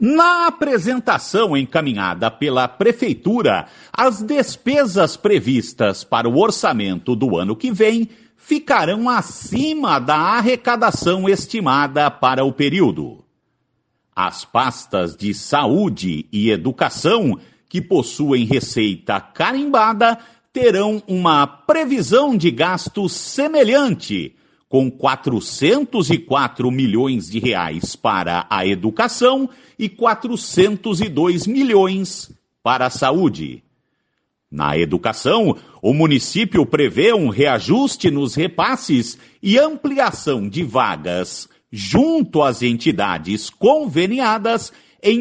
Na apresentação encaminhada pela Prefeitura, as despesas previstas para o orçamento do ano que vem ficarão acima da arrecadação estimada para o período. As pastas de saúde e educação, que possuem receita carimbada, terão uma previsão de gasto semelhante, com 404 milhões de reais para a educação e 402 milhões para a saúde. Na educação, o município prevê um reajuste nos repasses e ampliação de vagas junto às entidades conveniadas em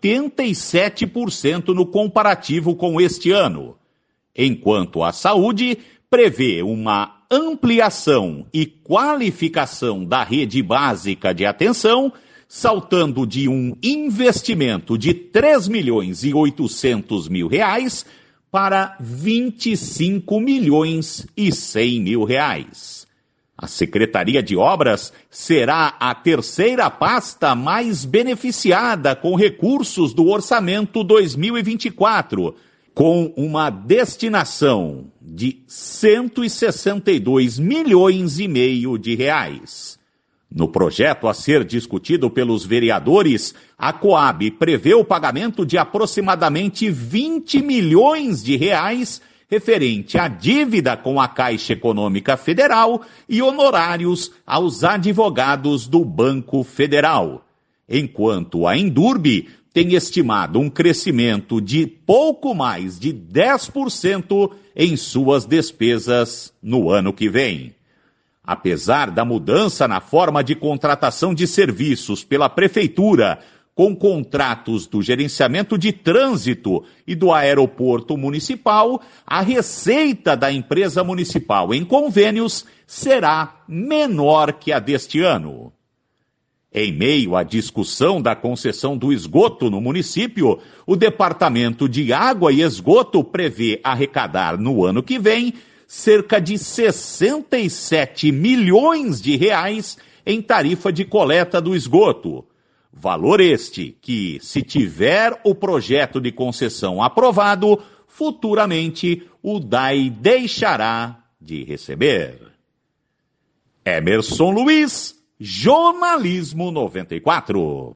87% no comparativo com este ano, enquanto a saúde prevê uma ampliação e qualificação da rede básica de atenção, saltando de um investimento de 3 milhões e 800 mil reais para 25 milhões e 100 mil reais. A Secretaria de Obras será a terceira pasta mais beneficiada com recursos do Orçamento 2024, com uma destinação de 162 milhões e meio de reais. No projeto a ser discutido pelos vereadores, a Coab prevê o pagamento de aproximadamente 20 milhões de reais referente à dívida com a Caixa Econômica Federal e honorários aos advogados do Banco Federal, enquanto a Endurbe tem estimado um crescimento de pouco mais de 10% em suas despesas no ano que vem. Apesar da mudança na forma de contratação de serviços pela Prefeitura, com contratos do gerenciamento de trânsito e do aeroporto municipal, a receita da empresa municipal em convênios será menor que a deste ano. Em meio à discussão da concessão do esgoto no município, o Departamento de Água e Esgoto prevê arrecadar no ano que vem cerca de 67 milhões de reais em tarifa de coleta do esgoto. Valor este que, se tiver o projeto de concessão aprovado, futuramente o DAI deixará de receber. Emerson Luiz, Jornalismo 94.